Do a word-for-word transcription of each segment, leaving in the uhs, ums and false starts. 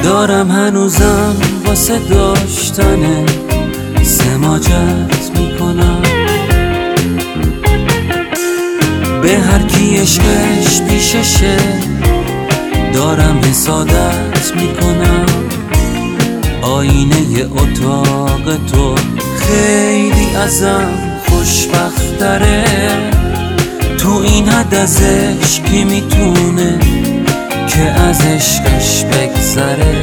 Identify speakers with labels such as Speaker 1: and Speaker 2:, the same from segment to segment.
Speaker 1: دارم هنوزم واسه داشتن سماجت میکنم. به هر کی عشقش پیششه دارم حسادت میکنم. آینه اتاق تو خیلی ازم خوشبختره. تو این حد از عشقی میتونه که از عشقش بگذره.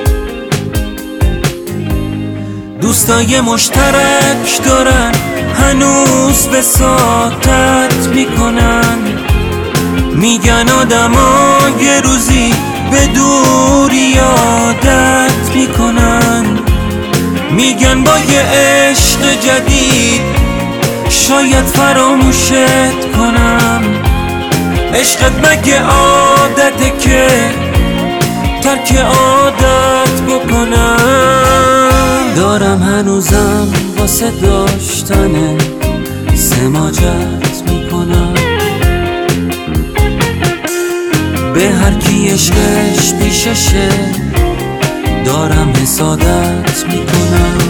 Speaker 1: دوستای مشترک دارن هنوز وساطت میکنن. میگن آدما یه روزی به دوری عادت میکنن. میگن با یه عشق جدید شاید فراموشت کنم. عشقت مگه عادته که ترک عادت بکنم. دارم هنوزم واسه داشتن سماجت میکنم. به هر کی عشقش پیششه دارم حسادت میکنم.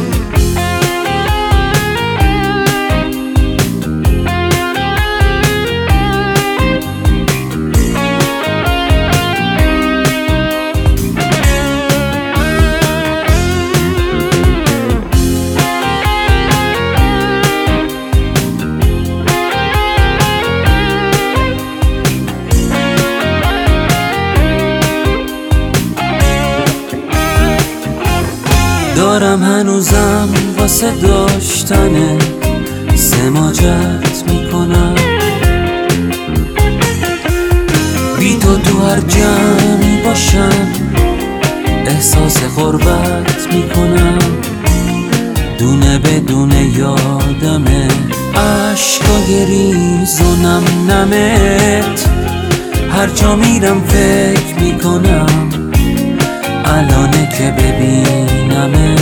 Speaker 1: دارم هنوزم واسه داشتن سماجت میکنم. بی تو تو هر جمعی باشم احساس غربت میکنم. دونه بدونه یادمه عشقای ریز و نم نمت. هر جا میرم فکر میکنم الانه که ببینمت.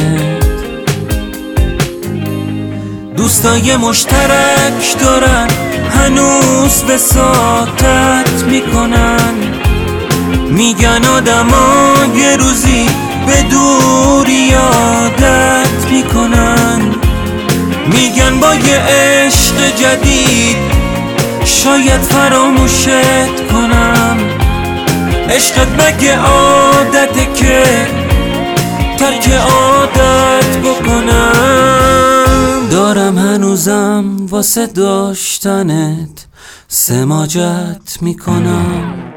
Speaker 1: دوستای مشترک دارن هنوز وساطت میکنن. میگن آدما یه روزی به دوری عادت میکنن. میگن با یه عشق جدید شاید فراموشت کنم. عشقت مگه عادته که ترک عادت بکنم. دارم هنوزم واسه داشتنت سماجت میکنم.